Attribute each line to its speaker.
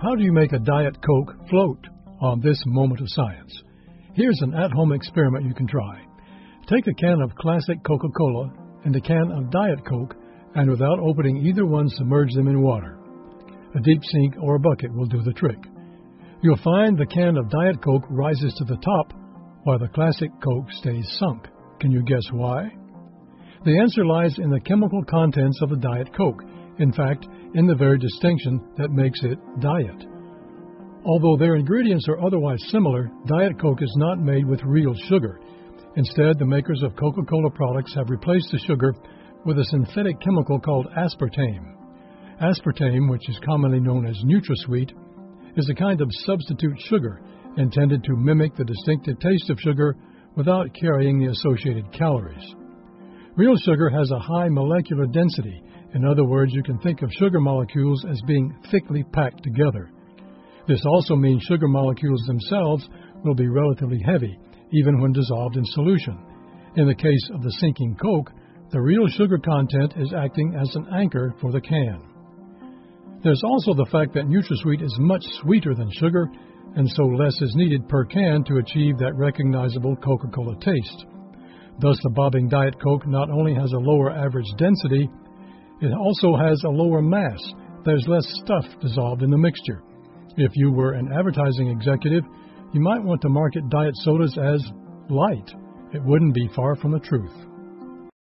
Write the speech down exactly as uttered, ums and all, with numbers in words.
Speaker 1: How do you make a Diet Coke float? On this Moment of Science, here's an at-home experiment you can try. Take a can of classic Coca-Cola and a can of Diet Coke, and without opening either one, submerge them in water. A deep sink or a bucket will do the trick. You'll find the can of Diet Coke rises to the top, while the classic Coke stays sunk. Can you guess why? The answer lies in the chemical contents of the Diet Coke. In fact, in the very distinction that makes it diet. Although their ingredients are otherwise similar, Diet Coke is not made with real sugar. Instead, the makers of Coca-Cola products have replaced the sugar with a synthetic chemical called aspartame. Aspartame, which is commonly known as NutraSweet, is a kind of substitute sugar intended to mimic the distinctive taste of sugar without carrying the associated calories. Real sugar has a high molecular density. In other words, you can think of sugar molecules as being thickly packed together. This also means sugar molecules themselves will be relatively heavy, even when dissolved in solution. In the case of the sinking Coke, the real sugar content is acting as an anchor for the can. There's also the fact that NutraSweet is much sweeter than sugar, and so less is needed per can to achieve that recognizable Coca-Cola taste. Thus, the bobbing Diet Coke not only has a lower average density, it also has a lower mass. There's less stuff dissolved in the mixture. If you were an advertising executive, you might want to market diet sodas as light. It wouldn't be far from the truth.